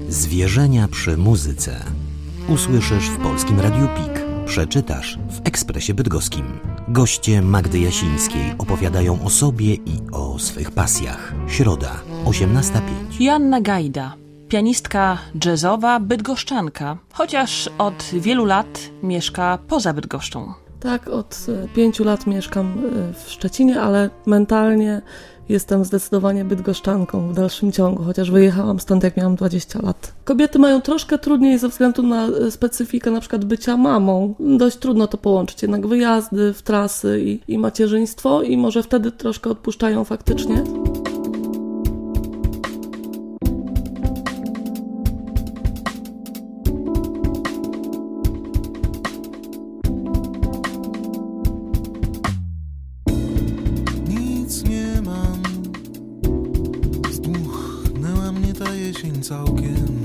Zwierzenia przy muzyce. Usłyszysz w Polskim Radiu PIK. Przeczytasz w Ekspresie Bydgoskim. Goście Magdy Jasińskiej opowiadają o sobie i o swych pasjach. Środa, 18:05. Joanna Gajda, pianistka jazzowa, bydgoszczanka, chociaż od wielu lat mieszka poza Bydgoszczą. Tak, od 5 lat mieszkam w Szczecinie, ale mentalnie jestem zdecydowanie bydgoszczanką w dalszym ciągu, chociaż wyjechałam stąd jak miałam 20 lat. Kobiety mają troszkę trudniej ze względu na specyfikę na przykład bycia mamą. Dość trudno to połączyć, jednak wyjazdy w trasy i macierzyństwo i może wtedy troszkę odpuszczają faktycznie. Całkiem.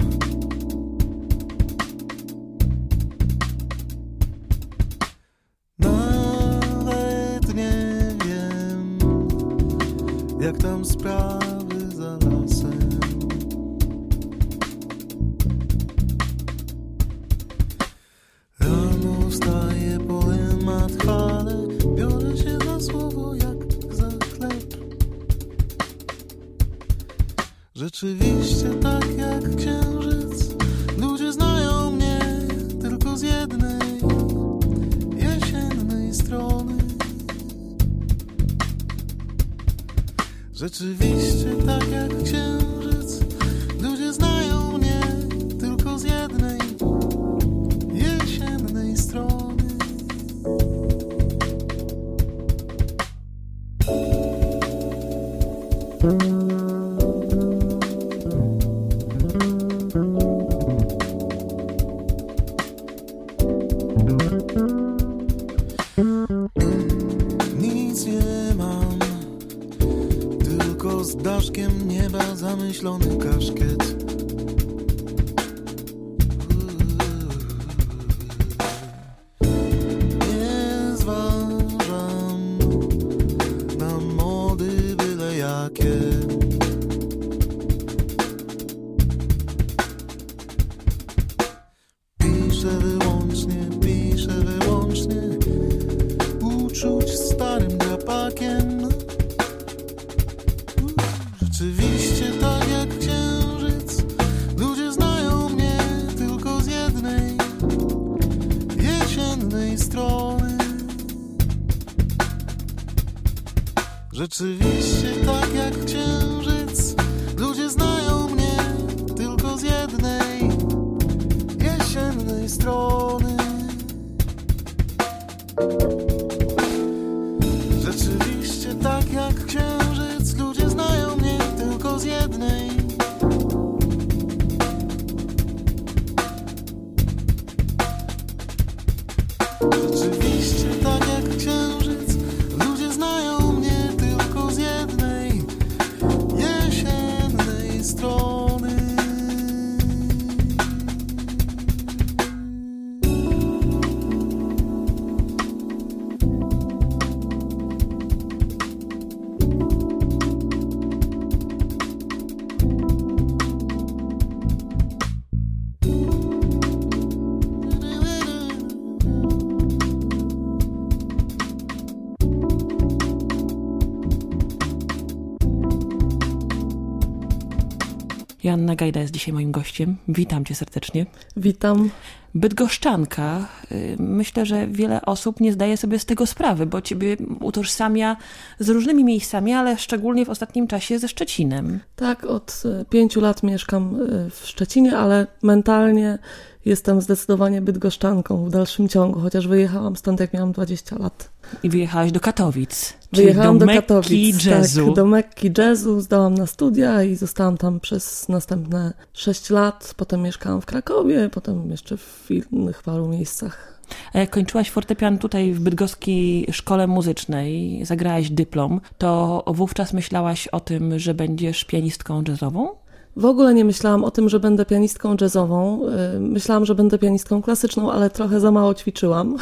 Nawet nie wiem, jak tam sprawy za lasem. Rano wstaję, powiem matchale, biorę się za słowo jak za chleb. Rzeczywiście tak jak księżyc, ludzie znają mnie tylko z jednej jesiennej strony. Rzeczywiście tak jak księżyc, ludzie znają mnie tylko z jednej jesiennej strony. Nic nie mam, tylko z daszkiem nieba zamyślony kaszkiet. Nie zważam na mody byle jakie. Piszę wyłącznie uczuć starym drapakiem. Rzeczywiście tak jak księżyc, ludzie znają mnie tylko z jednej jesiennej strony. Rzeczywiście tak jak księżyc, ludzie znają mnie tylko z jednej jesiennej strony. Rzeczywiście tak jak księżyc, ludzie znają mnie tylko z jednej. Rzeczywiście tak jak księżyc, ludzie znają mnie tylko z jednej jesiennej strony. Joanna Gajda jest dzisiaj moim gościem. Witam cię serdecznie. Witam. Bydgoszczanka. Myślę, że wiele osób nie zdaje sobie z tego sprawy, bo ciebie utożsamia z różnymi miejscami, ale szczególnie w ostatnim czasie ze Szczecinem. Tak, od 5 lat mieszkam w Szczecinie, ale mentalnie jestem zdecydowanie bydgoszczanką w dalszym ciągu, chociaż wyjechałam stąd jak miałam 20 lat. I wyjechałaś do Katowic. Wyjechałam do Mekki Katowic, jazzu. Tak, do Mekki jazzu, zdałam na studia i zostałam tam przez następne 6 lat. Potem mieszkałam w Krakowie, potem jeszcze w innych paru miejscach. A jak kończyłaś fortepian tutaj w Bydgoskiej Szkole Muzycznej, zagrałaś dyplom, to wówczas myślałaś o tym, że będziesz pianistką jazzową? W ogóle nie myślałam o tym, że będę pianistką jazzową. Myślałam, że będę pianistką klasyczną, ale trochę za mało ćwiczyłam,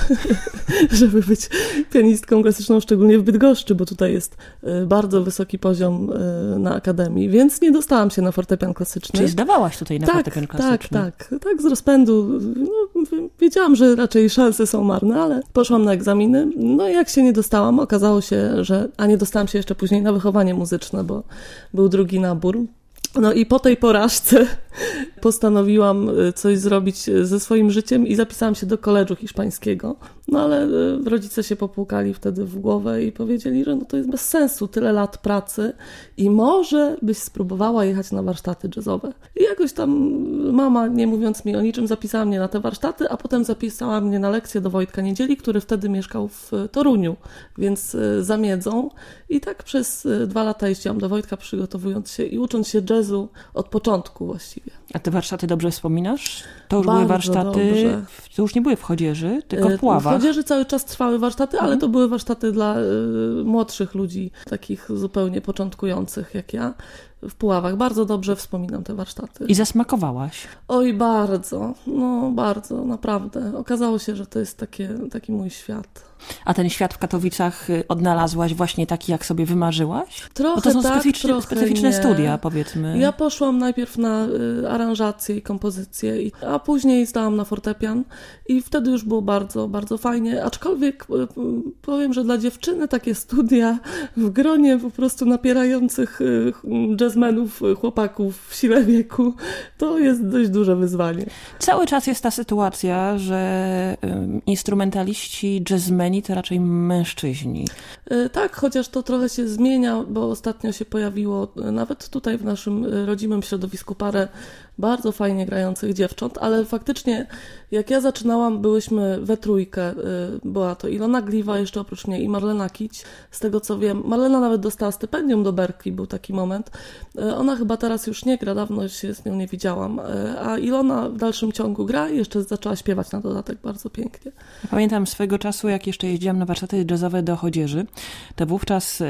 żeby być pianistką klasyczną, szczególnie w Bydgoszczy, bo tutaj jest bardzo wysoki poziom na akademii, więc nie dostałam się na fortepian klasyczny. Czyli zdawałaś tutaj na fortepian klasyczny? Tak, z rozpędu. Wiedziałam, że raczej szanse są marne, ale poszłam na egzaminy. No i jak się nie dostałam, okazało się, a nie dostałam się jeszcze później na wychowanie muzyczne, bo był drugi nabór. No i po tej porażce postanowiłam coś zrobić ze swoim życiem i zapisałam się do koledżu hiszpańskiego. No ale rodzice się popłukali wtedy w głowę i powiedzieli, że no to jest bez sensu, tyle lat pracy i może byś spróbowała jechać na warsztaty jazzowe. I jakoś tam mama, nie mówiąc mi o niczym, zapisała mnie na te warsztaty, a potem zapisała mnie na lekcję do Wojtka Niedzieli, który wtedy mieszkał w Toruniu, więc za Miedzą. I tak przez 2 lata jeździłam do Wojtka, przygotowując się i ucząc się jazzu od początku właściwie. A te warsztaty dobrze wspominasz? To już Bardzo były warsztaty, dobrze. to już nie były w Chodzieży, tylko w Puławach. W Chodzieży cały czas trwały warsztaty, ale to były warsztaty dla młodszych ludzi, takich zupełnie początkujących jak ja, w Puławach. Bardzo dobrze wspominam te warsztaty. I zasmakowałaś? Oj, bardzo, bardzo, naprawdę. Okazało się, że to jest taki mój świat. A ten świat w Katowicach odnalazłaś właśnie taki, jak sobie wymarzyłaś? Trochę bo to są tak, specyficzne nie. studia, powiedzmy. Ja poszłam najpierw na aranżację i kompozycję, a później zdałam na fortepian i wtedy już było bardzo, bardzo fajnie. Aczkolwiek powiem, że dla dziewczyny takie studia w gronie po prostu napierających jazzmenów, chłopaków w sile wieku, to jest dość duże wyzwanie. Cały czas jest ta sytuacja, że instrumentaliści, jazzmeni to raczej mężczyźni. Tak, chociaż to trochę się zmienia, bo ostatnio się pojawiło nawet tutaj w naszym rodzimym środowisku parę bardzo fajnie grających dziewcząt, ale faktycznie jak ja zaczynałam, byłyśmy we trójkę. Była to Ilona Gliwa jeszcze oprócz mnie i Marlena Kić. Z tego co wiem, Marlena nawet dostała stypendium do Berklee, był taki moment. Ona chyba teraz już nie gra, dawno się z nią nie widziałam, a Ilona w dalszym ciągu gra i jeszcze zaczęła śpiewać na dodatek bardzo pięknie. Ja pamiętam swego czasu, jak jeszcze jeździłam na warsztaty jazzowe do Chodzieży, to wówczas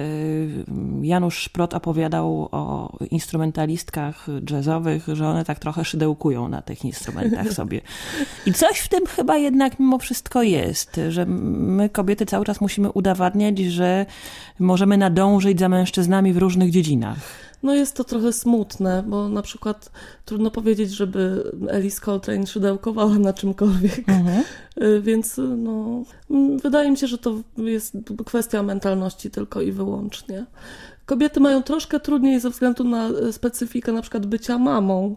Janusz Szprot opowiadał o instrumentalistkach jazzowych, że one tak trochę szydełkują na tych instrumentach sobie. I coś w tym chyba jednak mimo wszystko jest, że my kobiety cały czas musimy udowadniać, że możemy nadążyć za mężczyznami w różnych dziedzinach. No jest to trochę smutne, bo na przykład trudno powiedzieć, żeby Alice Coltrane szydełkowała na czymkolwiek, więc wydaje mi się, że to jest kwestia mentalności tylko i wyłącznie. Kobiety mają troszkę trudniej ze względu na specyfikę na przykład bycia mamą.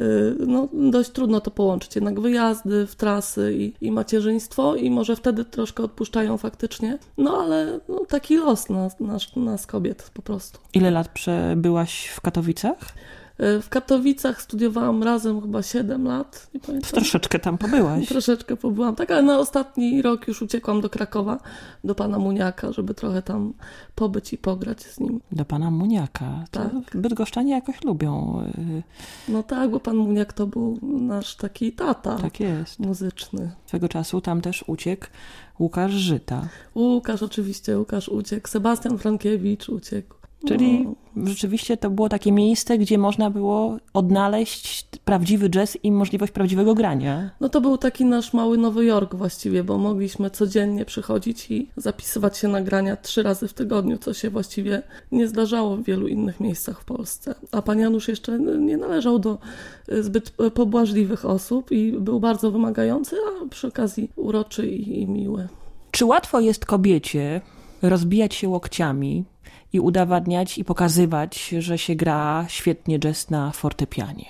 Dość trudno to połączyć. Jednak wyjazdy w trasy i macierzyństwo i może wtedy troszkę odpuszczają faktycznie. Ale taki los nas kobiet po prostu. Ile lat przebyłaś w Katowicach? W Katowicach studiowałam razem chyba 7 lat, nie pamiętam. Troszeczkę tam pobyłaś. Troszeczkę pobyłam, tak, ale na ostatni rok już uciekłam do Krakowa, do pana Muniaka, żeby trochę tam pobyć i pograć z nim. Do pana Muniaka? To tak. Bydgoszczanie jakoś lubią. No tak, bo pan Muniak to był nasz taki tata. Tak jest. Muzyczny. Swego czasu tam też uciekł Łukasz Żyta. Łukasz uciekł, Sebastian Frankiewicz uciekł. Czyli rzeczywiście to było takie miejsce, gdzie można było odnaleźć prawdziwy jazz i możliwość prawdziwego grania. To był taki nasz mały Nowy Jork właściwie, bo mogliśmy codziennie przychodzić i zapisywać się na grania 3 razy w tygodniu, co się właściwie nie zdarzało w wielu innych miejscach w Polsce. A pan Janusz jeszcze nie należał do zbyt pobłażliwych osób i był bardzo wymagający, a przy okazji uroczy i miły. Czy łatwo jest kobiecie rozbijać się łokciami i udowadniać i pokazywać, że się gra świetnie jazz na fortepianie?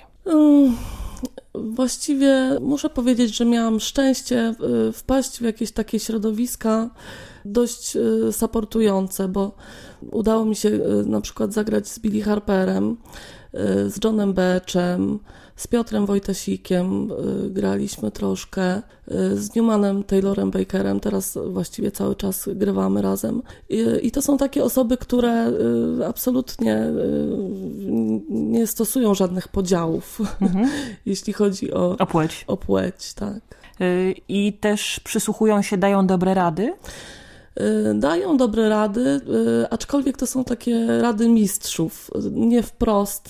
Właściwie muszę powiedzieć, że miałam szczęście wpaść w jakieś takie środowiska dość supportujące, bo udało mi się na przykład zagrać z Billy Harperem, z Johnem Beechem, z Piotrem Wojtasikiem graliśmy troszkę, z Newmanem Taylorem Bakerem, teraz właściwie cały czas grywamy razem. I to są takie osoby, które absolutnie nie stosują żadnych podziałów, jeśli chodzi o płeć. O płeć, tak. I też przysłuchują się, dają dobre rady? Dają dobre rady, aczkolwiek to są takie rady mistrzów, nie wprost.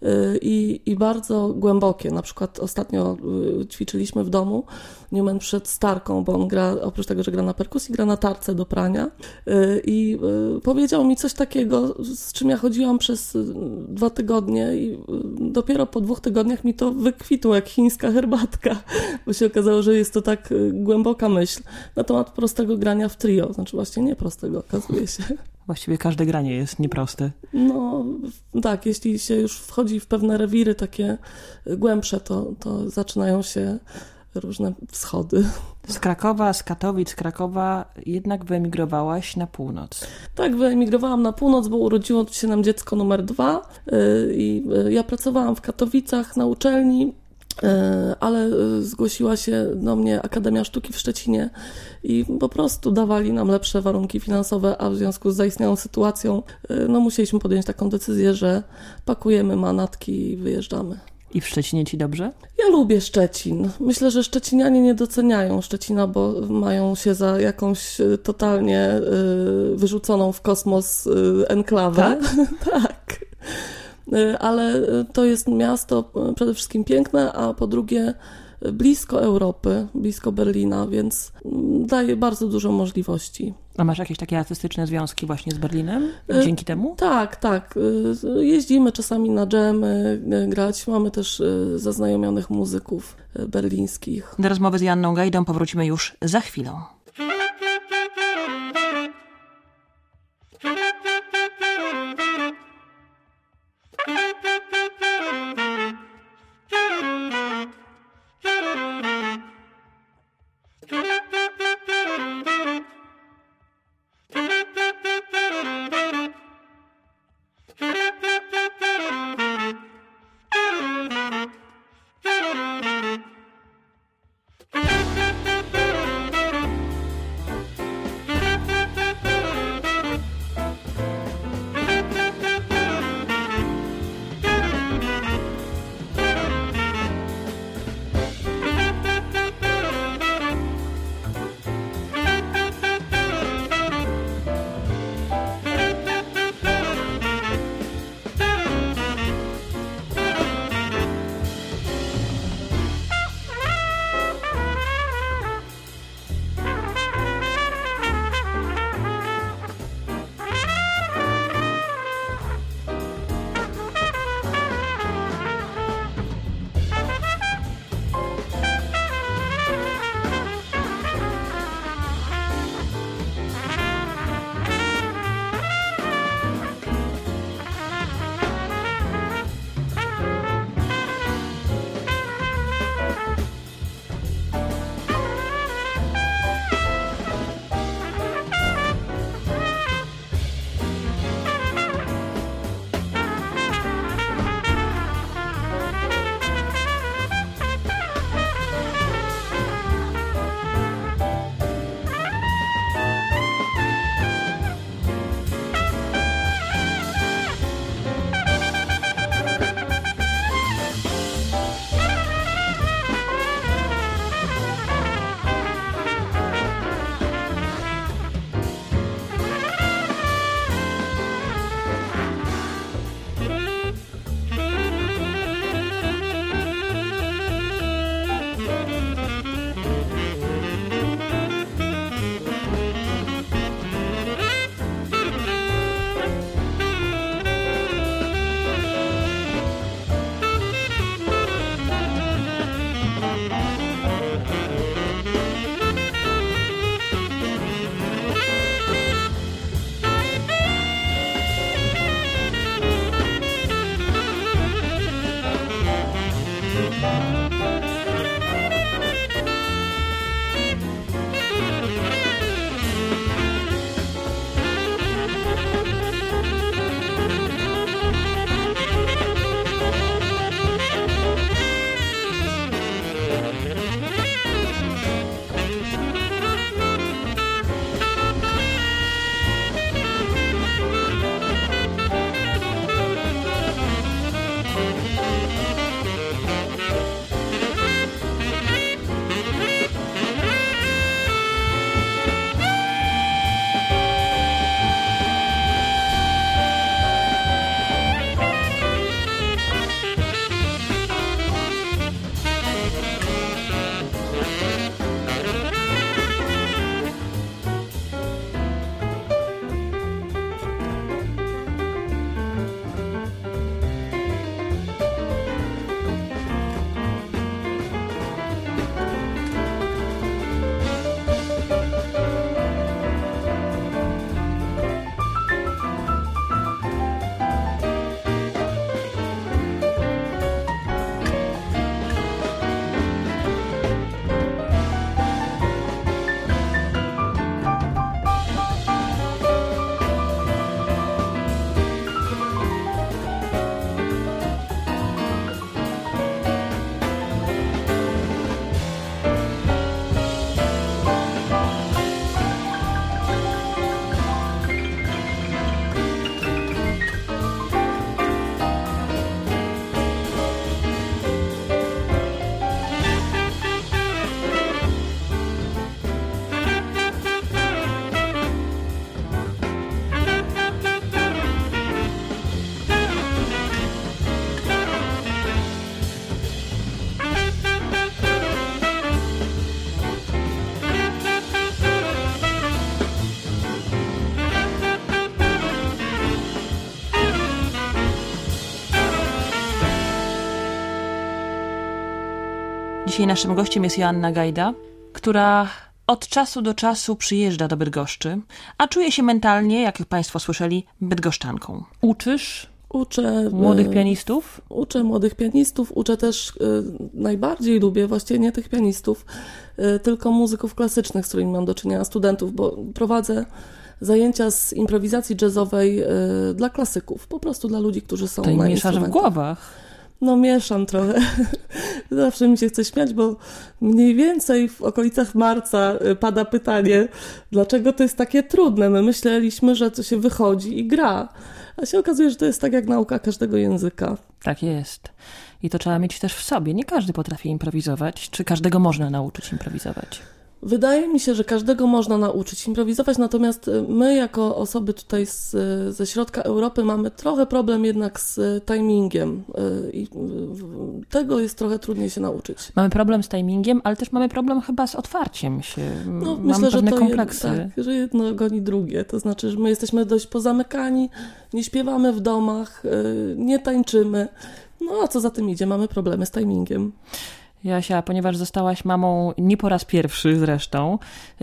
i bardzo głębokie. Na przykład ostatnio ćwiczyliśmy w domu. Newman przed Starką, bo on gra, oprócz tego, że gra na perkusji, gra na tarce do prania i powiedział mi coś takiego, z czym ja chodziłam przez 2 tygodnie i dopiero po 2 tygodniach mi to wykwitło jak chińska herbatka, bo się okazało, że jest to tak głęboka myśl na temat prostego grania w trio. Znaczy właśnie nie prostego, okazuje się. Właściwie każde granie jest nieproste. No tak, jeśli się już wchodzi w pewne rewiry takie głębsze, to zaczynają się różne wschody. Z Krakowa, z Katowic, z Krakowa jednak wyemigrowałaś na północ. Tak, wyemigrowałam na północ, bo urodziło się nam dziecko numer 2 i ja pracowałam w Katowicach na uczelni, ale zgłosiła się do mnie Akademia Sztuki w Szczecinie i po prostu dawali nam lepsze warunki finansowe, a w związku z zaistniałą sytuacją no musieliśmy podjąć taką decyzję, że pakujemy manatki i wyjeżdżamy. I w Szczecinie ci dobrze? Ja lubię Szczecin. Myślę, że szczecinianie nie doceniają Szczecina, bo mają się za jakąś totalnie wyrzuconą w kosmos enklawę. Tak? Tak. Ale to jest miasto przede wszystkim piękne, a po drugie blisko Europy, blisko Berlina, więc daje bardzo dużo możliwości. A masz jakieś takie artystyczne związki właśnie z Berlinem dzięki temu? Tak, tak. Jeździmy czasami na dżemy grać. Mamy też zaznajomionych muzyków berlińskich. Do rozmowy z Joanną Gajdą powrócimy już za chwilę. Dzisiaj naszym gościem jest Joanna Gajda, która od czasu do czasu przyjeżdża do Bydgoszczy, a czuje się mentalnie, jak Państwo słyszeli, bydgoszczanką. Uczę młodych pianistów? Uczę młodych pianistów, uczę też, najbardziej lubię właściwie nie tych pianistów, tylko muzyków klasycznych, z którymi mam do czynienia, studentów, bo prowadzę zajęcia z improwizacji jazzowej dla klasyków, po prostu dla ludzi, którzy są to na mieszasz w głowach. No mieszam trochę. Zawsze mi się chce śmiać, bo mniej więcej w okolicach marca pada pytanie, dlaczego to jest takie trudne. My myśleliśmy, że to się wychodzi i gra, a się okazuje, że to jest tak jak nauka każdego języka. Tak jest. I to trzeba mieć też w sobie. Nie każdy potrafi improwizować. Czy każdego można nauczyć improwizować? Wydaje mi się, że każdego można nauczyć improwizować, natomiast my jako osoby tutaj ze środka Europy mamy trochę problem jednak z timingiem i tego jest trochę trudniej się nauczyć. Mamy problem z timingiem, ale też mamy problem chyba z otwarciem się. No, mamy myślę, pewne że kompleksy. że jedno goni drugie. To znaczy, że my jesteśmy dość pozamykani, nie śpiewamy w domach, nie tańczymy. No a co za tym idzie? Mamy problemy z timingiem. Jasia, ponieważ zostałaś mamą nie po raz pierwszy zresztą,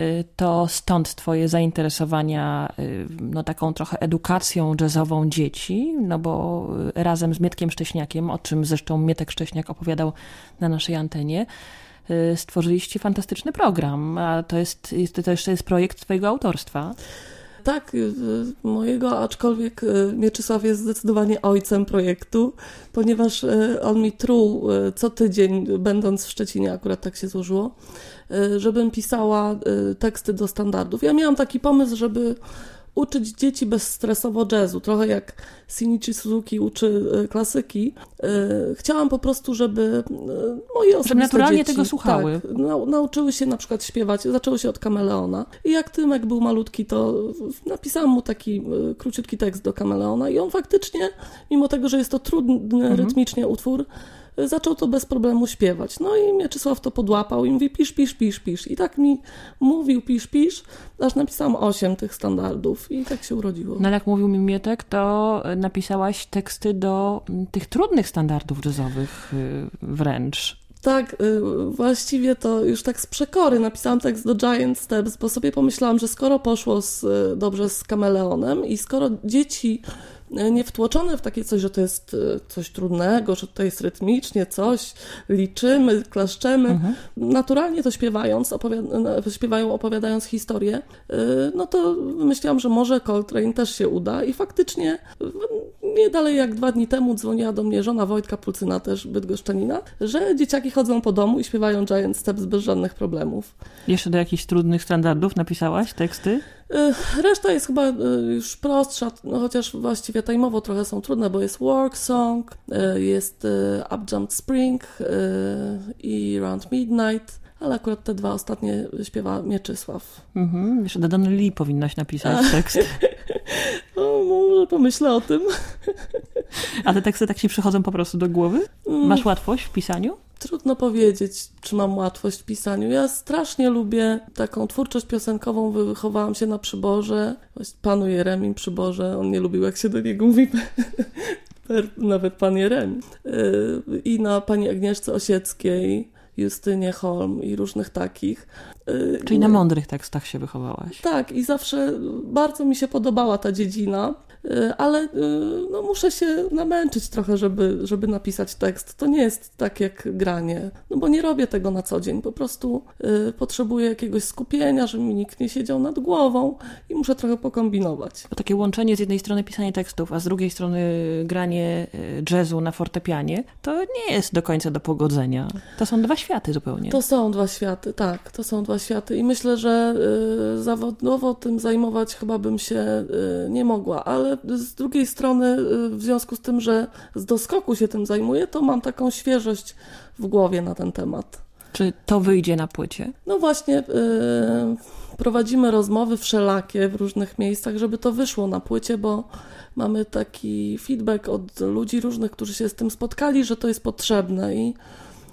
to stąd twoje zainteresowania taką trochę edukacją jazzową dzieci, no bo razem z Mietkiem Szcześniakiem, o czym zresztą Mietek Szcześniak opowiadał na naszej antenie, stworzyliście fantastyczny program, a to jeszcze jest projekt twojego autorstwa. Tak, mojego, aczkolwiek Mieczysław jest zdecydowanie ojcem projektu, ponieważ on mi truł co tydzień, będąc w Szczecinie, akurat tak się złożyło, żebym pisała teksty do standardów. Ja miałam taki pomysł, żeby uczyć dzieci bezstresowo jazzu, trochę jak Shinichi Suzuki uczy klasyki. Chciałam po prostu, żeby moje osobiste żeby naturalnie dzieci, tego słuchały. Tak, nauczyły się na przykład śpiewać, zaczęły się od Kameleona. I jak Tymek był malutki, to napisałam mu taki króciutki tekst do Kameleona i on faktycznie, mimo tego, że jest to trudny rytmicznie utwór, zaczął to bez problemu śpiewać. No i Mieczysław to podłapał i mówi pisz, pisz, pisz, pisz. I tak mi mówił pisz, pisz, aż napisałam 8 tych standardów i tak się urodziło. No ale jak mówił mi Mietek, to napisałaś teksty do tych trudnych standardów jazzowych wręcz. Tak, właściwie to już tak z przekory napisałam tekst do Giant Steps, bo sobie pomyślałam, że skoro poszło dobrze z Kameleonem i skoro dzieci nie wtłoczone w takie coś, że to jest coś trudnego, że to jest rytmicznie coś, liczymy, klaszczemy, naturalnie to śpiewają opowiadając historię, no to myślałam, że może Coltrane też się uda i faktycznie nie dalej jak 2 dni temu dzwoniła do mnie żona Wojtka Pulcyna, też bydgoszczanina, że dzieciaki chodzą po domu i śpiewają Giant Steps bez żadnych problemów. Jeszcze do jakichś trudnych standardów napisałaś teksty? Reszta jest chyba już prostsza, no chociaż właściwie tajmowo trochę są trudne, bo jest Work Song, jest Up Jumped Spring i Round Midnight, ale akurat te 2 ostatnie śpiewa Mieczysław. Jeszcze do Donny Lee powinnaś napisać tekst. No, może pomyślę o tym. A te teksty tak ci przychodzą po prostu do głowy? Masz łatwość w pisaniu? Trudno powiedzieć, czy mam łatwość w pisaniu. Ja strasznie lubię taką twórczość piosenkową. Wychowałam się na Przyborze, panu Jeremim Przyborze. On nie lubił, jak się do niego mówi, nawet pan Jeremi. I na pani Agnieszce Osieckiej, Justynie Holm i różnych takich. Czyli na mądrych tekstach się wychowałaś. Tak, i zawsze bardzo mi się podobała ta dziedzina, ale no, muszę się namęczyć trochę, żeby napisać tekst. To nie jest tak jak granie, no bo nie robię tego na co dzień. Po prostu potrzebuję jakiegoś skupienia, żeby mi nikt nie siedział nad głową i muszę trochę pokombinować. Bo takie łączenie z jednej strony pisanie tekstów, a z drugiej strony granie jazzu na fortepianie, to nie jest do końca do pogodzenia. To są 2 światy zupełnie. To są 2 światy, tak. To są 2 światy i myślę, że zawodowo tym zajmować chyba bym się nie mogła, ale z drugiej strony w związku z tym, że z doskoku się tym zajmuję, to mam taką świeżość w głowie na ten temat. Czy to wyjdzie na płycie? No właśnie, prowadzimy rozmowy wszelakie w różnych miejscach, żeby to wyszło na płycie, bo mamy taki feedback od ludzi różnych, którzy się z tym spotkali, że to jest potrzebne i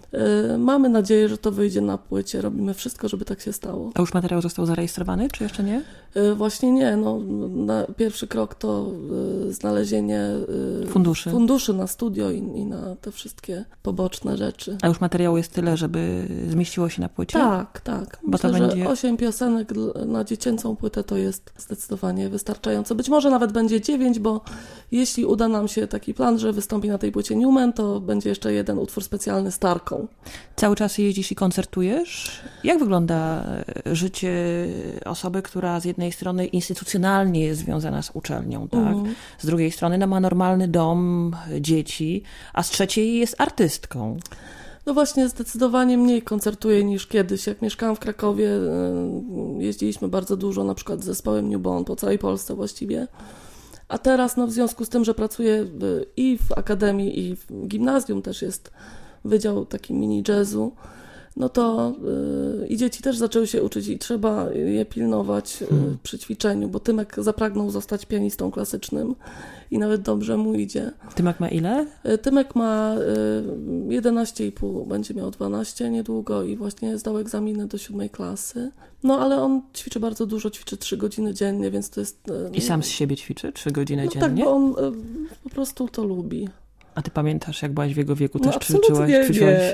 Mamy nadzieję, że to wyjdzie na płycie. Robimy wszystko, żeby tak się stało. A już materiał został zarejestrowany, czy jeszcze nie? Właśnie nie. No, pierwszy krok to znalezienie funduszy na studio i na te wszystkie poboczne rzeczy. A już materiału jest tyle, żeby zmieściło się na płycie? Tak. Bo Myślę, to będzie... że 8 piosenek na dziecięcą płytę to jest zdecydowanie wystarczające. Być może nawet będzie 9, bo jeśli uda nam się taki plan, że wystąpi na tej płycie Newman, to będzie jeszcze jeden utwór specjalny z Tarką. Cały czas jeździsz i koncertujesz? Jak wygląda życie osoby, która z jednej strony instytucjonalnie jest związana z uczelnią, tak? Z drugiej strony ma normalny dom, dzieci, a z trzeciej jest artystką? No właśnie, zdecydowanie mniej koncertuję niż kiedyś. Jak mieszkałam w Krakowie, jeździliśmy bardzo dużo, na przykład z zespołem New Bond, po całej Polsce właściwie. A teraz, no w związku z tym, że pracuję i w akademii, i w gimnazjum też jest wydział taki mini jazzu, no to i dzieci też zaczęły się uczyć i trzeba je pilnować przy ćwiczeniu, bo Tymek zapragnął zostać pianistą klasycznym i nawet dobrze mu idzie. Tymek ma ile? Tymek ma 11,5, będzie miał 12 niedługo i właśnie zdał egzaminy do 7 klasy. No ale on ćwiczy bardzo dużo, ćwiczy 3 godziny dziennie, więc to jest... I sam z siebie ćwiczy 3 godziny no dziennie? Tak, bo on po prostu to lubi. A ty pamiętasz, jak byłaś w jego wieku, też ćwiczyłaś? Nie.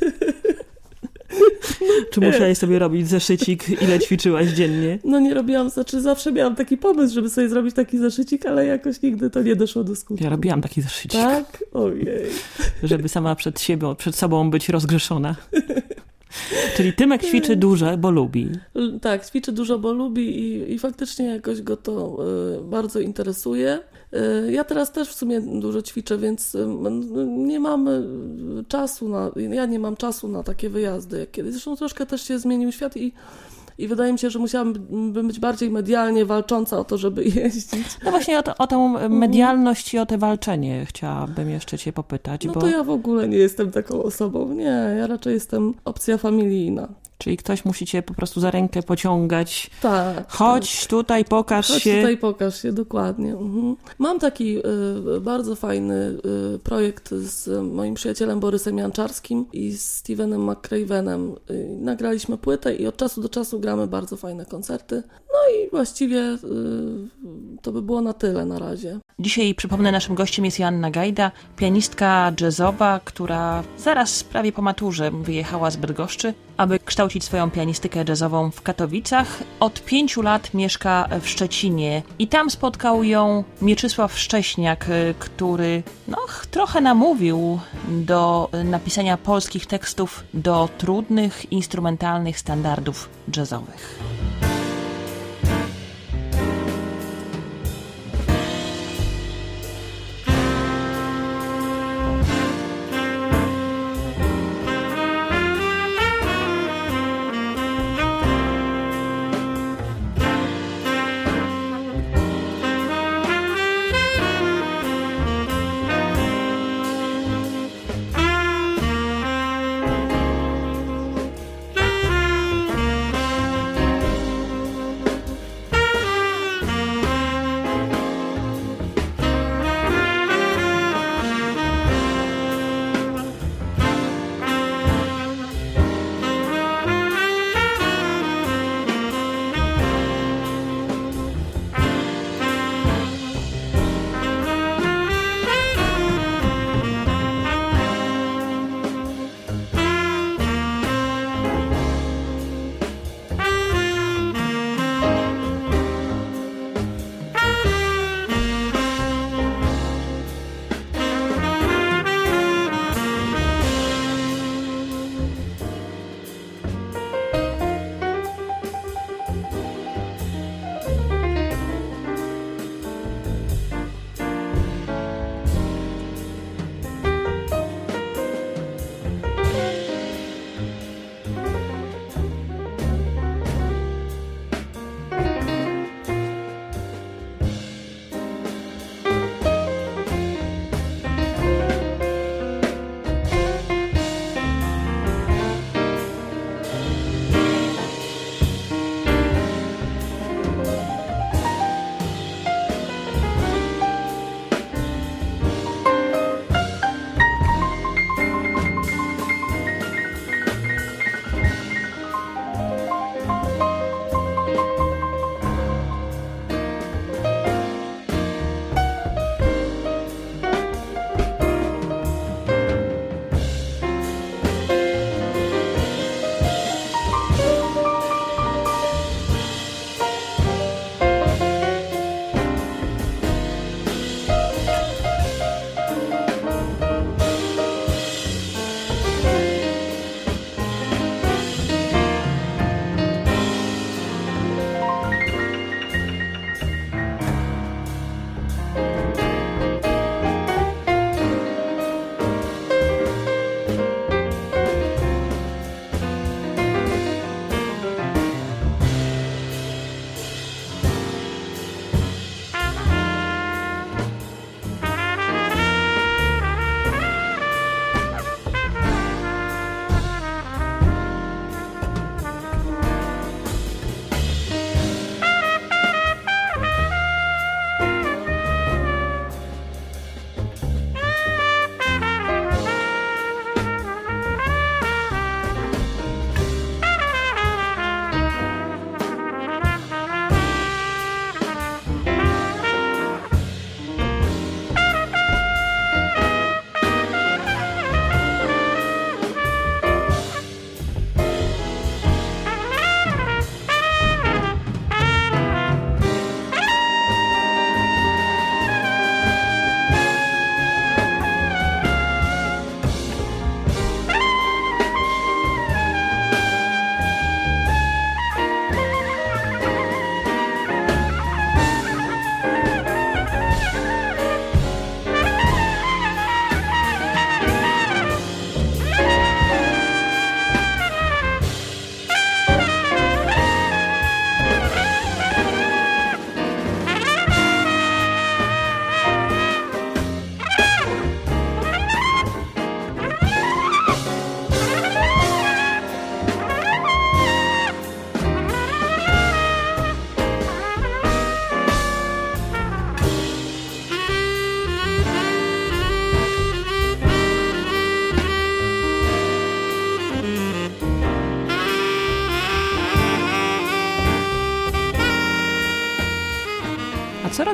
Czy musiałeś sobie robić zeszycik, ile ćwiczyłaś dziennie? No nie robiłam, zawsze miałam taki pomysł, żeby sobie zrobić taki zeszycik, ale jakoś nigdy to nie doszło do skutku. Ja robiłam taki zeszycik. Tak? Ojej. Żeby sama przed sobą być rozgrzeszona. Czyli Tymek ćwiczy dużo, bo lubi. Tak, ćwiczy dużo, bo lubi i faktycznie jakoś go to bardzo interesuje. Ja teraz też w sumie dużo ćwiczę, więc nie mamy czasu ja nie mam czasu na takie wyjazdy jak kiedyś. Zresztą troszkę też się zmienił świat i wydaje mi się, że musiałabym być bardziej medialnie walcząca o to, żeby jeździć. No właśnie o tą medialność i o te walczenie chciałabym jeszcze cię popytać. No to ja w ogóle nie jestem taką osobą. Nie, ja raczej jestem opcja familijna. Czyli ktoś musi cię po prostu za rękę pociągać. Tak. Chodź tutaj, pokaż się. Chodź tutaj, pokaż się, dokładnie. Mam taki bardzo fajny projekt z moim przyjacielem Borysem Janczarskim i z Stevenem McCravenem. Nagraliśmy płytę i od czasu do czasu gramy bardzo fajne koncerty. No i właściwie to by było na tyle na razie. Dzisiaj, przypomnę, naszym gościem jest Joanna Gajda, pianistka jazzowa, która zaraz prawie po maturze wyjechała z Bydgoszczy, aby kształcić swoją pianistykę jazzową w Katowicach. Od 5 lat mieszka w Szczecinie i tam spotkał ją Mieczysław Szcześniak, który trochę namówił do napisania polskich tekstów do trudnych, instrumentalnych standardów jazzowych.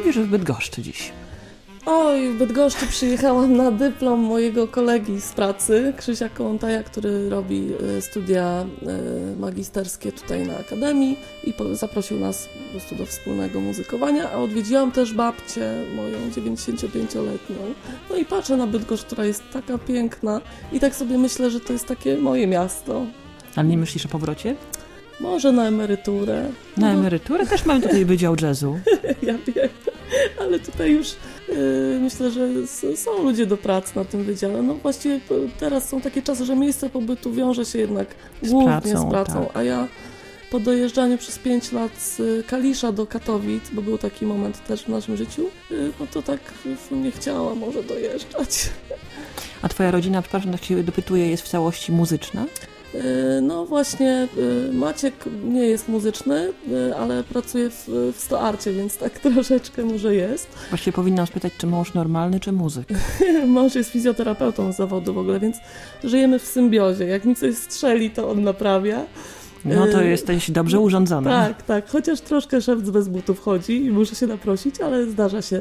robisz w Bydgoszczy dziś? Oj, w Bydgoszczy przyjechałam na dyplom mojego kolegi z pracy, Krzysia Kołątaja, który robi studia magisterskie tutaj na Akademii i zaprosił nas po prostu do wspólnego muzykowania, a odwiedziłam też babcię, moją 95-letnią. No i patrzę na Bydgoszcz, która jest taka piękna i tak sobie myślę, że to jest takie moje miasto. Ale nie myślisz o powrocie? Może na emeryturę. Na emeryturę? Też mamy tutaj Wydział Jazzu. Ja wiem, ale tutaj już myślę, że są ludzie do pracy na tym wydziale. No właściwie teraz są takie czasy, że miejsce pobytu wiąże się jednak głównie z pracą, tak. A ja po dojeżdżaniu przez 5 lat z Kalisza do Katowic, bo był taki moment też w naszym życiu, no to tak nie chciałam może dojeżdżać. A twoja rodzina, przepraszam, tak się dopytuję, jest w całości muzyczna? No właśnie, Maciek nie jest muzyczny, ale pracuje w Stoarcie, więc tak troszeczkę może jest. Właściwie powinnam spytać, czy mąż normalny, czy muzyk? Mąż jest fizjoterapeutą z zawodu w ogóle, więc żyjemy w symbiozie. Jak mi coś strzeli, to on naprawia. No to jesteś dobrze urządzona. Tak. Chociaż troszkę szewc bez butów chodzi i muszę się naprosić, ale zdarza się.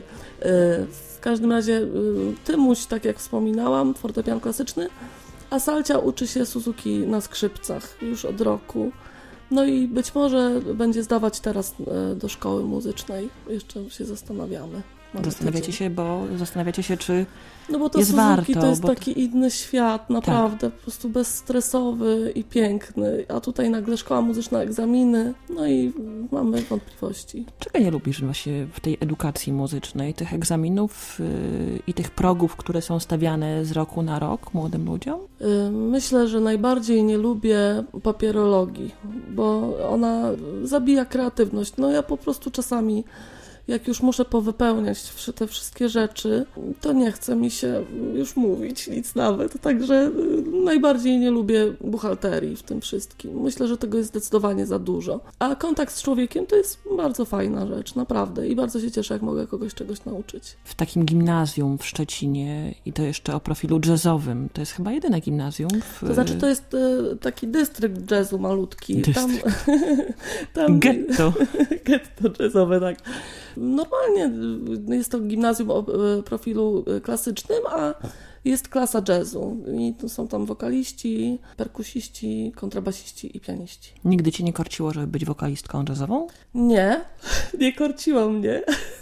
W każdym razie Tymuś, tak jak wspominałam, fortepian klasyczny, a Salcia uczy się Suzuki na skrzypcach już od roku. No i być może będzie zdawać teraz do szkoły muzycznej. Jeszcze się zastanawiamy. Zastanawiacie się, czy no bo to jest Suzuki warto. To jest taki inny świat, naprawdę, po prostu bezstresowy i piękny. A tutaj nagle szkoła muzyczna, egzaminy, no i mamy wątpliwości. Czego nie lubisz właśnie w tej edukacji muzycznej? Tych egzaminów i tych progów, które są stawiane z roku na rok młodym ludziom? Myślę, że najbardziej nie lubię papierologii, bo ona zabija kreatywność. No ja po prostu czasami, jak już muszę powypełniać te wszystkie rzeczy, to nie chce mi się już mówić nic nawet. Także najbardziej nie lubię buchalterii w tym wszystkim. Myślę, że tego jest zdecydowanie za dużo. A kontakt z człowiekiem to jest bardzo fajna rzecz, naprawdę. I bardzo się cieszę, jak mogę kogoś czegoś nauczyć. W takim gimnazjum w Szczecinie i to jeszcze o profilu jazzowym. To jest chyba jedyne gimnazjum. To znaczy, to jest taki dystrykt jazzu malutki. Tam getto. Getto jazzowe, tak. Normalnie jest to gimnazjum o profilu klasycznym, a jest klasa jazzu. I są tam wokaliści, perkusiści, kontrabasiści i pianiści. Nigdy cię nie korciło, żeby być wokalistką jazzową? Nie korciło mnie.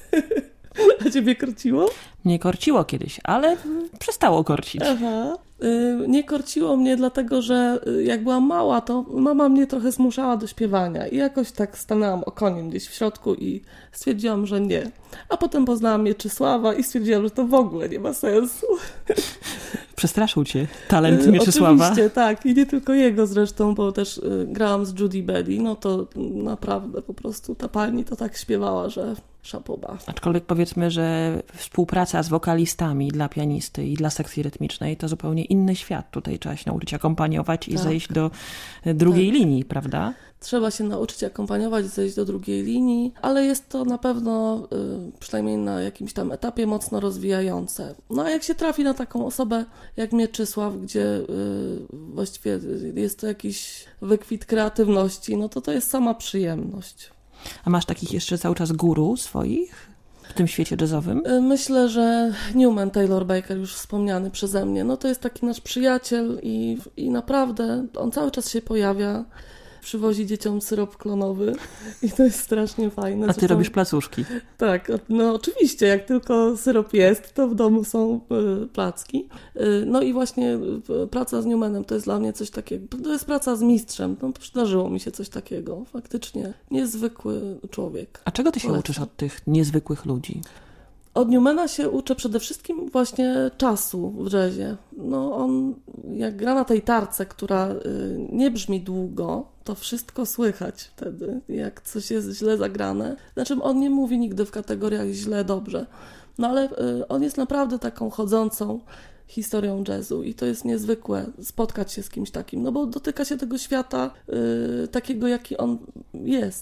A ciebie korciło? Mnie korciło kiedyś, ale przestało korcić. Aha. Nie korciło mnie, dlatego że jak byłam mała, to mama mnie trochę zmuszała do śpiewania i jakoś tak stanęłam okoniem gdzieś w środku i stwierdziłam, że nie. A potem poznałam Mieczysława i stwierdziłam, że to w ogóle nie ma sensu. Przestraszył cię talent Mieczysława? Oczywiście, tak. I nie tylko jego zresztą, bo też grałam z Judy Belly. No to naprawdę po prostu ta pani to tak śpiewała, że szapoba. Aczkolwiek powiedzmy, że współpraca z wokalistami dla pianisty i dla sekcji rytmicznej to zupełnie inny świat. Tutaj trzeba się nauczyć akompaniować i zejść do drugiej linii, prawda? Trzeba się nauczyć akompaniować, zejść do drugiej linii, ale jest to na pewno, przynajmniej na jakimś tam etapie, mocno rozwijające. No a jak się trafi na taką osobę jak Mieczysław, gdzie właściwie jest to jakiś wykwit kreatywności, no to jest sama przyjemność. A masz takich jeszcze cały czas guru swoich w tym świecie jazzowym? Myślę, że Newman Taylor Baker, już wspomniany przeze mnie, no to jest taki nasz przyjaciel i naprawdę on cały czas się pojawia. Przywozi dzieciom syrop klonowy i to jest strasznie fajne. A ty robisz placuszki? Tak, no oczywiście, jak tylko syrop jest, to w domu są placki. No i właśnie praca z Newmanem to jest dla mnie coś takiego, to jest praca z mistrzem, no przydarzyło mi się coś takiego, faktycznie niezwykły człowiek. A czego ty się uczysz od tych niezwykłych ludzi? Od Newmana się uczę przede wszystkim właśnie czasu w jazzie. No on, jak gra na tej tarce, która nie brzmi długo, to wszystko słychać wtedy, jak coś jest źle zagrane. Znaczy on nie mówi nigdy w kategoriach źle, dobrze. No ale on jest naprawdę taką chodzącą historią jazzu i to jest niezwykłe spotkać się z kimś takim, no bo dotyka się tego świata takiego, jaki on jest.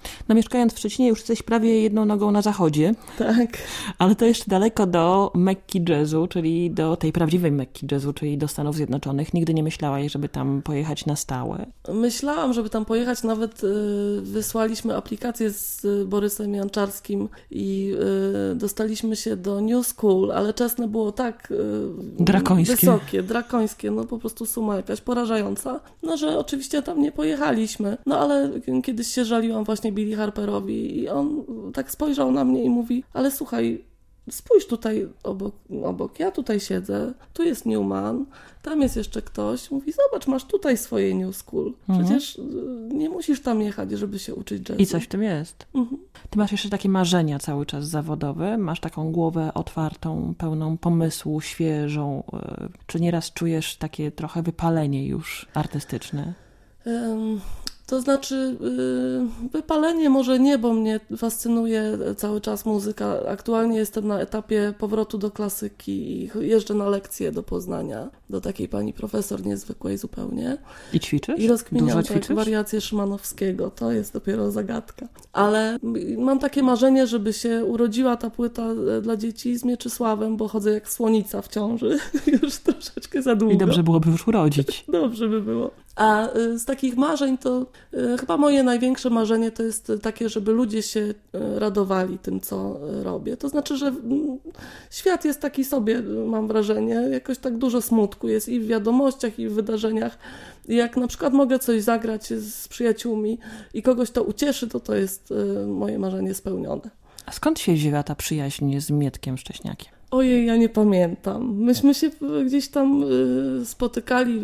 No mieszkając w Szczecinie już jesteś prawie jedną nogą na zachodzie, Tak. ale to jeszcze daleko do Mekki jazzu, czyli do tej prawdziwej Mekki jazzu, czyli do Stanów Zjednoczonych. Nigdy nie myślałaś, żeby tam pojechać na stałe? Myślałam, żeby tam pojechać, nawet wysłaliśmy aplikację z Borysem Janczarskim i dostaliśmy się do New School, ale czesne było tak wysokie, drakońskie, no po prostu suma jakaś porażająca, no że oczywiście tam nie pojechaliśmy. No ale kiedyś się żaliłam właśnie Billy Harperowi i on tak spojrzał na mnie i mówi, ale słuchaj, spójrz tutaj obok, ja tutaj siedzę, tu jest Newman, tam jest jeszcze ktoś, mówi, zobacz, masz tutaj swoje New School. Przecież nie musisz tam jechać, żeby się uczyć jazzu. I coś w tym jest. Ty masz jeszcze takie marzenia cały czas zawodowe? Masz taką głowę otwartą, pełną pomysłu, świeżą? Czy nieraz czujesz takie trochę wypalenie już artystyczne? To znaczy wypalenie może nie, bo mnie fascynuje cały czas muzyka. Aktualnie jestem na etapie powrotu do klasyki i jeżdżę na lekcje do Poznania, do takiej pani profesor niezwykłej zupełnie. I ćwiczysz? I rozkminiam wariacje Szymanowskiego. To jest dopiero zagadka. Ale mam takie marzenie, żeby się urodziła ta płyta dla dzieci z Mieczysławem, bo chodzę jak słonica w ciąży. Już troszeczkę za długo. I dobrze byłoby już urodzić. Dobrze by było. A z takich marzeń to chyba moje największe marzenie to jest takie, żeby ludzie się radowali tym, co robię. To znaczy, że świat jest taki sobie, mam wrażenie, jakoś tak dużo smutku jest i w wiadomościach, i w wydarzeniach. I jak na przykład mogę coś zagrać z przyjaciółmi i kogoś to ucieszy, to jest moje marzenie spełnione. A skąd się wzięła ta przyjaźń z Mietkiem Szcześniakiem? Ojej, ja nie pamiętam. Myśmy się gdzieś tam spotykali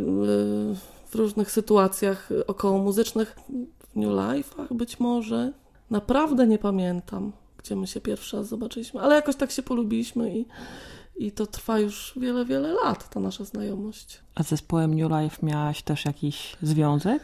w różnych sytuacjach około muzycznych, w New Life'ach być może. Naprawdę nie pamiętam, gdzie my się pierwszy raz zobaczyliśmy, ale jakoś tak się polubiliśmy i to trwa już wiele, wiele lat, ta nasza znajomość. A z zespołem New Life miałaś też jakiś związek?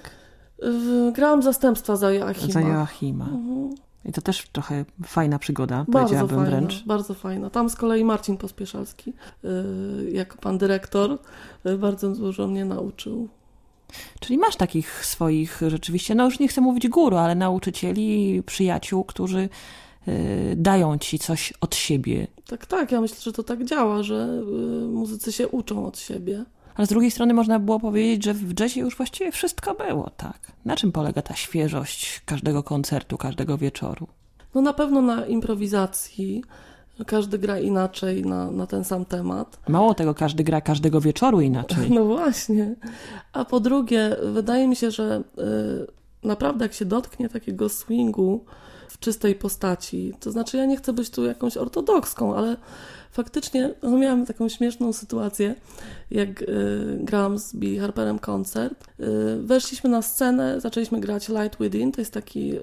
Grałam zastępstwa za Joachima. Za Joachima. I to też trochę fajna przygoda, bardzo powiedziałabym fajna, wręcz. Bardzo fajna. Tam z kolei Marcin Pospieszalski, jako pan dyrektor, bardzo dużo mnie nauczył. Czyli masz takich swoich rzeczywiście, no już nie chcę mówić guru, ale nauczycieli, przyjaciół, którzy dają ci coś od siebie. Tak, ja myślę, że to tak działa, że muzycy się uczą od siebie. Ale z drugiej strony można było powiedzieć, że w jazzie już właściwie wszystko było, tak? Na czym polega ta świeżość każdego koncertu, każdego wieczoru? No na pewno na improwizacji. Każdy gra inaczej na ten sam temat. Mało tego, każdy gra każdego wieczoru inaczej. No właśnie. A po drugie, wydaje mi się, że naprawdę jak się dotknie takiego swingu w czystej postaci, to znaczy ja nie chcę być tu jakąś ortodokską, ale faktycznie miałam taką śmieszną sytuację, jak grałam z Billy Harperem koncert. Weszliśmy na scenę, zaczęliśmy grać Light Within, to jest taki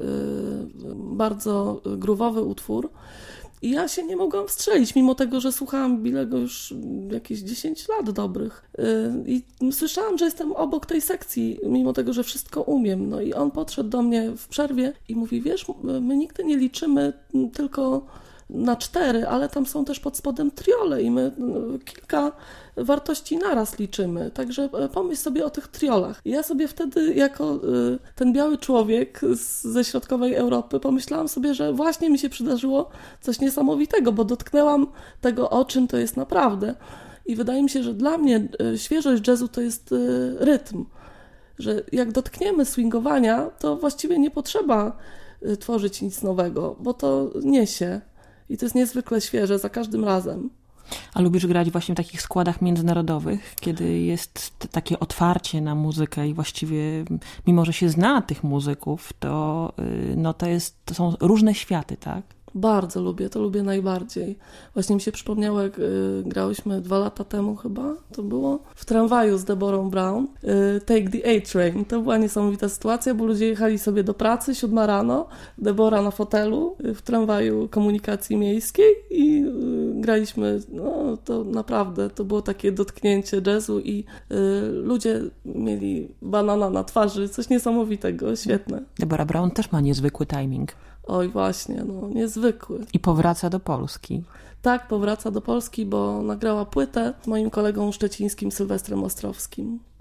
bardzo groove'owy utwór. I ja się nie mogłam wstrzelić, mimo tego, że słuchałam Billego już jakieś 10 lat dobrych. I słyszałam, że jestem obok tej sekcji, mimo tego, że wszystko umiem. No i on podszedł do mnie w przerwie i mówi, wiesz, my nigdy nie liczymy tylko na 4, ale tam są też pod spodem triole i my kilka wartości naraz liczymy. Także pomyśl sobie o tych triolach. I ja sobie wtedy, jako ten biały człowiek ze środkowej Europy, pomyślałam sobie, że właśnie mi się przydarzyło coś niesamowitego, bo dotknęłam tego, o czym to jest naprawdę. I wydaje mi się, że dla mnie świeżość jazzu to jest rytm. Że jak dotkniemy swingowania, to właściwie nie potrzeba tworzyć nic nowego, bo to niesie. I to jest niezwykle świeże za każdym razem. A lubisz grać właśnie w takich składach międzynarodowych, kiedy jest takie otwarcie na muzykę i właściwie, mimo że się zna tych muzyków, to są różne światy, tak? Bardzo lubię, to lubię najbardziej. Właśnie mi się przypomniało, jak grałyśmy 2 lata temu chyba, to było w tramwaju z Deborah Brown, Take the A-Train. To była niesamowita sytuacja, bo ludzie jechali sobie do pracy, 7 rano, Deborah na fotelu w tramwaju komunikacji miejskiej i graliśmy, no to naprawdę, to było takie dotknięcie jazzu i ludzie mieli banana na twarzy, coś niesamowitego, świetne. Deborah Brown też ma niezwykły timing. Oj właśnie, no niezwykły. I powraca do Polski. Tak, powraca do Polski, bo nagrała płytę z moim kolegą szczecińskim Sylwestrem Ostrowskim.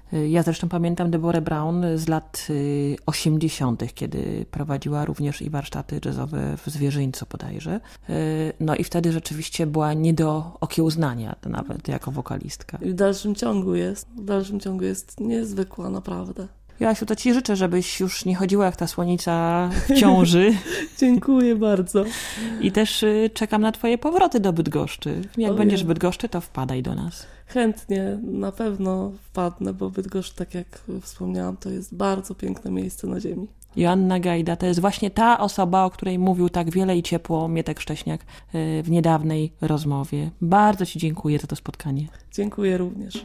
Ja zresztą pamiętam Deborah Brown z lat 80., kiedy prowadziła również i warsztaty jazzowe w Zwierzyńcu bodajże. No i wtedy rzeczywiście była nie do okiełznania nawet jako wokalistka. I w dalszym ciągu jest niezwykła, naprawdę. Joasiu, to ci życzę, żebyś już nie chodziła jak ta słonica w ciąży. Dziękuję bardzo. I też czekam na twoje powroty do Bydgoszczy. Jak będziesz w Bydgoszczy, to wpadaj do nas. Chętnie, na pewno wpadnę, bo Bydgoszcz, tak jak wspomniałam, to jest bardzo piękne miejsce na ziemi. Joanna Gajda to jest właśnie ta osoba, o której mówił tak wiele i ciepło Mietek Szcześniak w niedawnej rozmowie. Bardzo ci dziękuję za to spotkanie. Dziękuję również.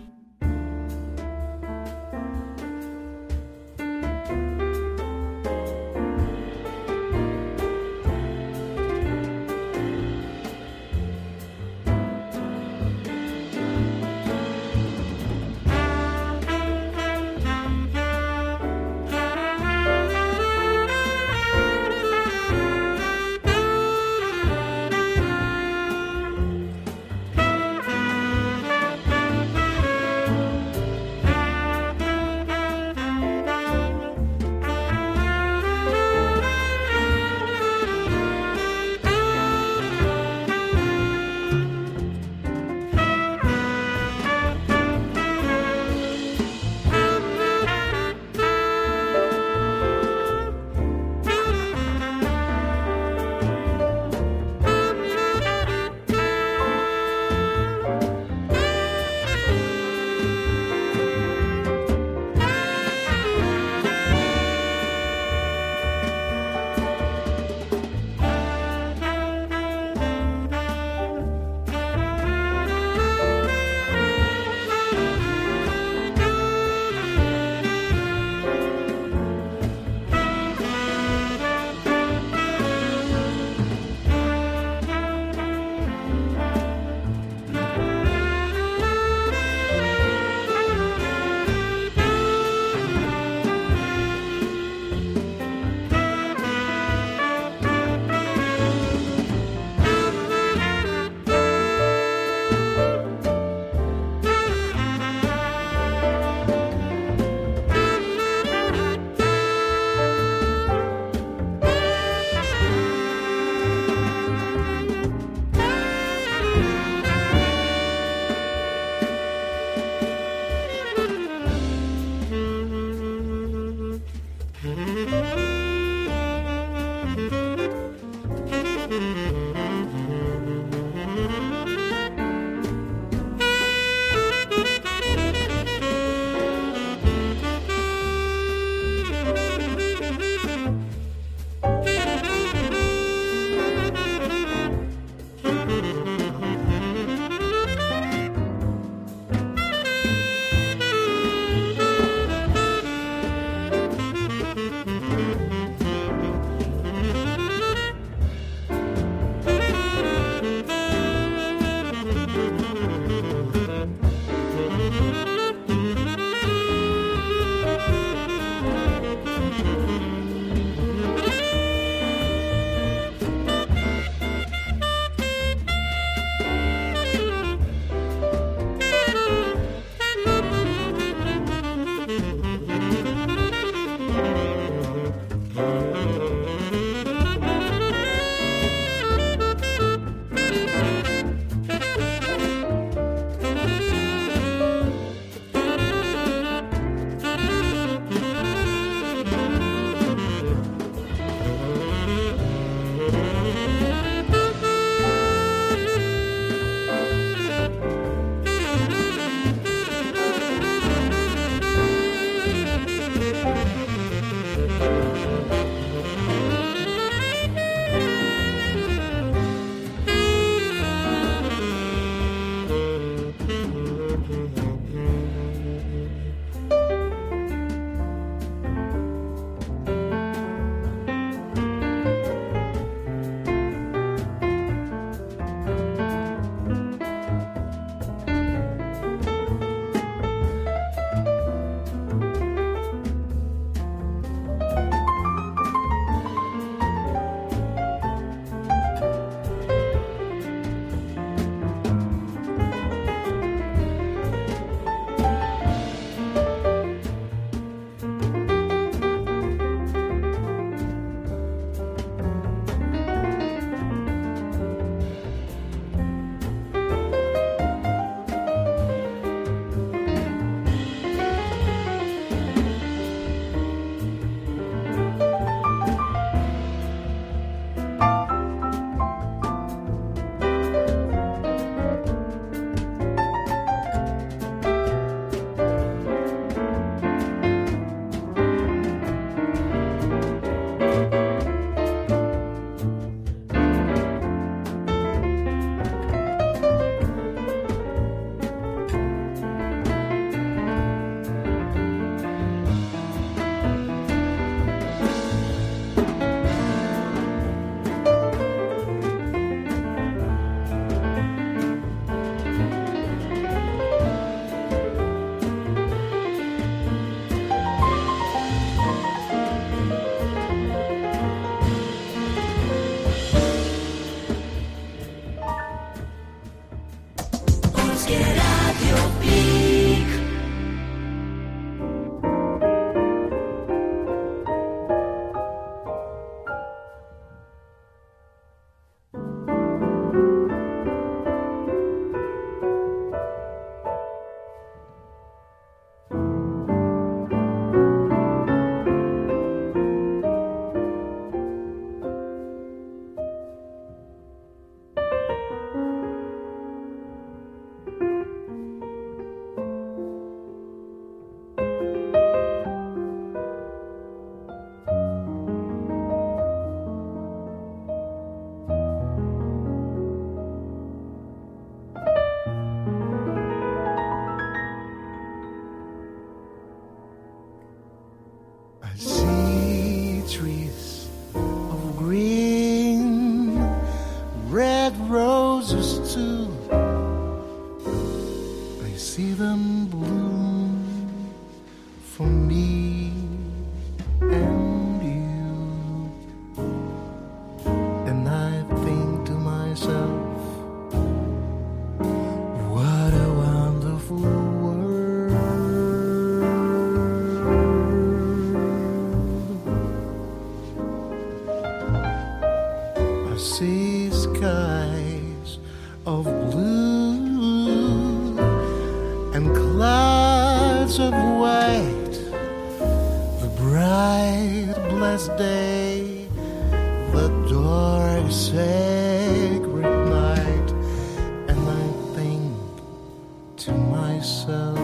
night, the bright, blessed day, the dark, sacred night, and I think to myself,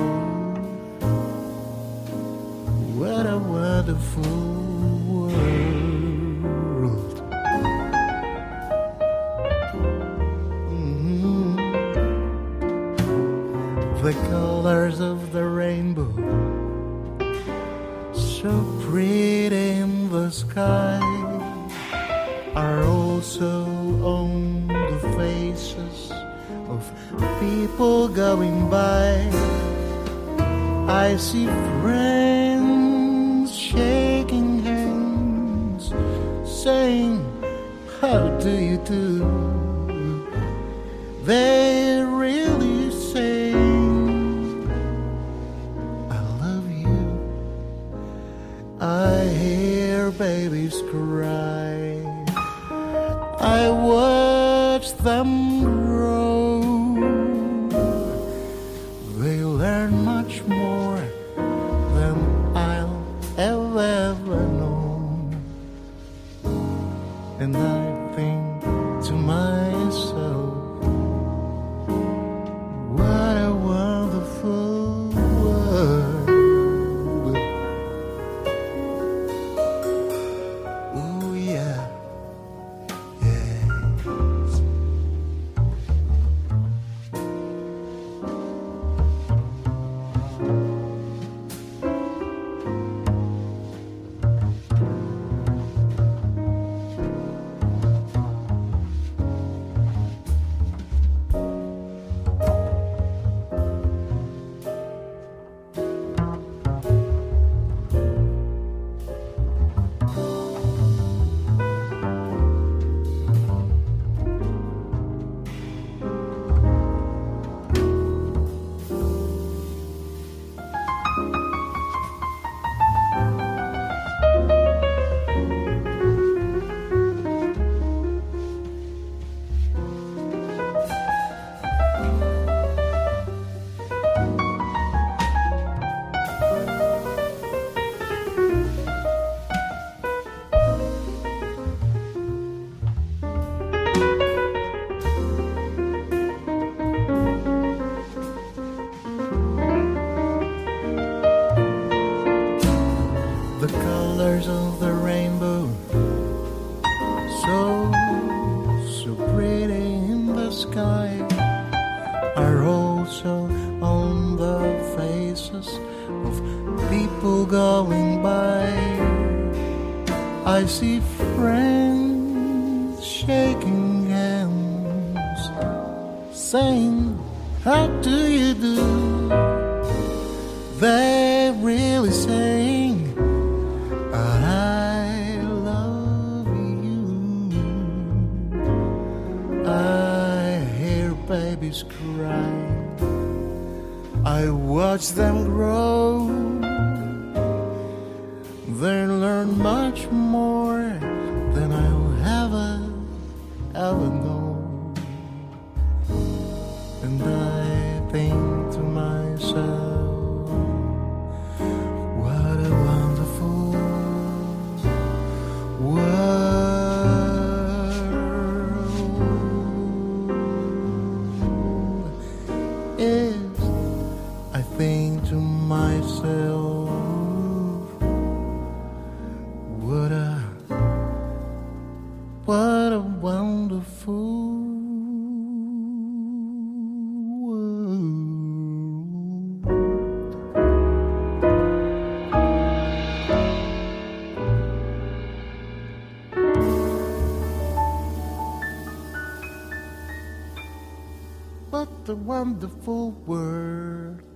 what a wonderful world. The colors of the rainbow, so pretty in the sky, are also on the faces of people going by. I see friends shaking hands, saying, how do you do? They really saying, I love you. I hear babies cry, I watch them grow. They learn much more than I'll ever know. And I think to myself, what a wonderful world. Oh yeah, yes. The colors of the rainbow, so pretty in the sky, are also on the faces of people going by. I see friends shaking hands, saying, how do you do? They're really saying, I love you. I hear babies cry, I watch them grow. They learn much more than I'll ever know. And I think to myself, what a wonderful world is. I think to myself, what a wonderful what a wonderful world.